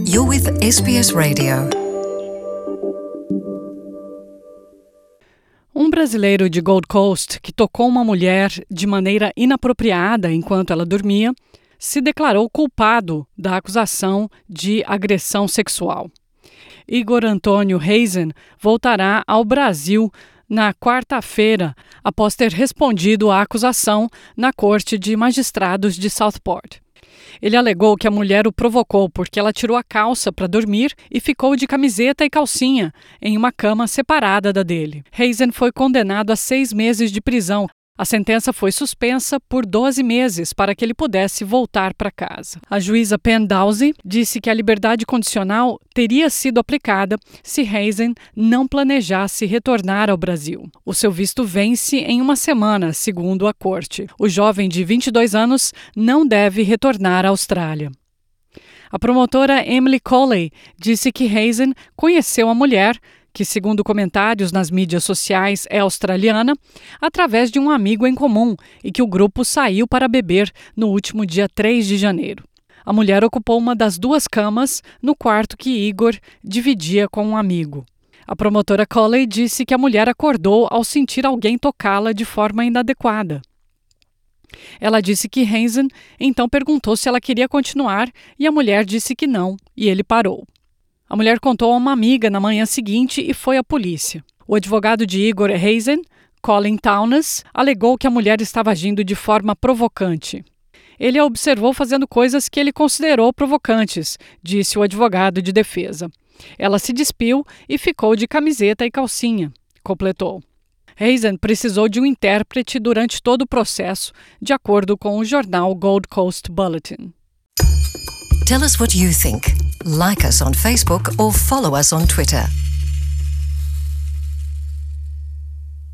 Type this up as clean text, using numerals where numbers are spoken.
You're with SBS Radio. Um brasileiro de Gold Coast que tocou uma mulher de maneira inapropriada enquanto ela dormia se declarou culpado da acusação de agressão sexual. Igor Antônio Hazen voltará ao Brasil na quarta-feira, após ter respondido à acusação na Corte de Magistrados de Southport. Ele alegou que a mulher o provocou porque ela tirou a calça para dormir e ficou de camiseta e calcinha em uma cama separada da dele. Hazen foi condenado a 6 meses de prisão. A sentença foi suspensa por 12 meses para que ele pudesse voltar para casa. A juíza Pen Dowsey disse que a liberdade condicional teria sido aplicada se Hazen não planejasse retornar ao Brasil. O seu visto vence em uma semana, segundo a corte. O jovem de 22 anos não deve retornar à Austrália. A promotora Emily Coley disse que Hazen conheceu a mulher, que, segundo comentários nas mídias sociais, é australiana, através de um amigo em comum e que o grupo saiu para beber no último dia 3 de janeiro. A mulher ocupou uma das 2 camas no quarto que Igor dividia com um amigo. A promotora Coley disse que a mulher acordou ao sentir alguém tocá-la de forma inadequada. Ela disse que Hazen então perguntou se ela queria continuar e a mulher disse que não, e ele parou. A mulher contou a uma amiga na manhã seguinte e foi à polícia. O advogado de Igor Hazen, Colin Townes, alegou que a mulher estava agindo de forma provocante. Ele a observou fazendo coisas que ele considerou provocantes, disse o advogado de defesa. Ela se despiu e ficou de camiseta e calcinha, completou. Hazen precisou de um intérprete durante todo o processo, de acordo com o jornal Gold Coast Bulletin. Tell us what you think. Like us on Facebook or follow us on Twitter.